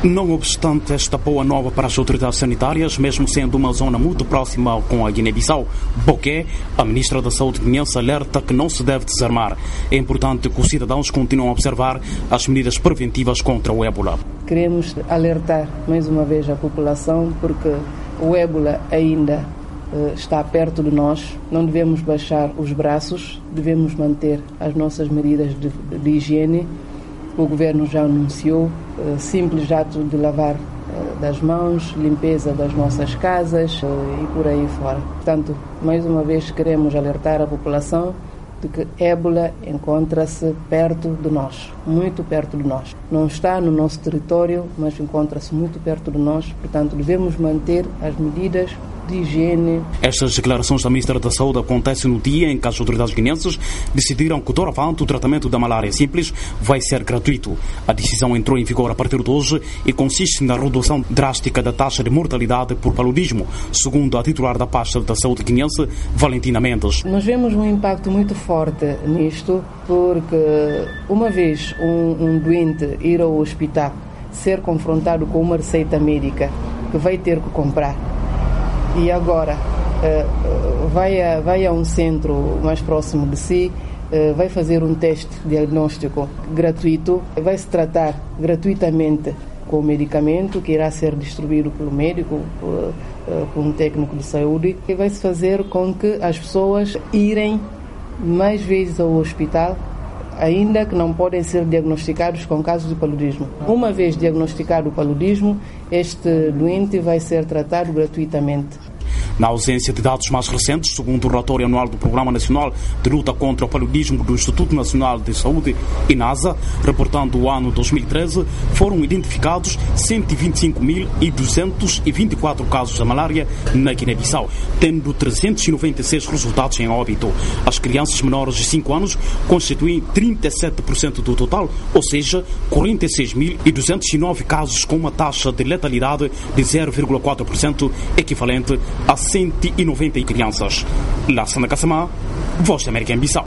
Não obstante esta boa nova para as autoridades sanitárias, mesmo sendo uma zona muito próxima com a Guiné-Bissau, Boqué, a ministra da Saúde guineense alerta que não se deve desarmar. É importante que os cidadãos continuem a observar as medidas preventivas contra o ébola. Queremos alertar mais uma vez a população porque o ébola ainda está perto de nós. Não devemos baixar os braços, devemos manter as nossas medidas de higiene. O governo já anunciou simples ato de lavar das mãos, limpeza das nossas casas e por aí fora. Portanto, mais uma vez queremos alertar a população de que ébola encontra-se perto de nós, muito perto de nós. Não está no nosso território, mas encontra-se muito perto de nós. Portanto, devemos manter as medidas de higiene. Estas declarações da Ministra da Saúde acontecem no dia em que as autoridades guineenses decidiram que, doravante, o tratamento da malária simples vai ser gratuito. A decisão entrou em vigor a partir de hoje e consiste na redução drástica da taxa de mortalidade por paludismo, segundo a titular da pasta da saúde guineense, Valentina Mendes. Nós vemos um impacto muito forte nisto, porque uma vez um doente ir ao hospital, ser confrontado com uma receita médica que vai ter que comprar, e agora vai a um centro mais próximo de si, vai fazer um teste diagnóstico gratuito, vai se tratar gratuitamente com o medicamento que irá ser distribuído pelo médico, por um técnico de saúde, e vai se fazer com que as pessoas irem mais vezes ao hospital, ainda que não podem ser diagnosticados com casos de paludismo. Uma vez diagnosticado o paludismo, este doente vai ser tratado gratuitamente. Na ausência de dados mais recentes, segundo o relatório anual do Programa Nacional de Luta contra o Paludismo do Instituto Nacional de Saúde, INASA, reportando o ano 2013, foram identificados 125.224 casos de malária na Guiné-Bissau, tendo 396 resultados em óbito. As crianças menores de 5 anos constituem 37% do total, ou seja, 46.209 casos com uma taxa de letalidade de 0,4%, equivalente a 190 crianças. Lassana Kassamá, Voz da América em Bissau.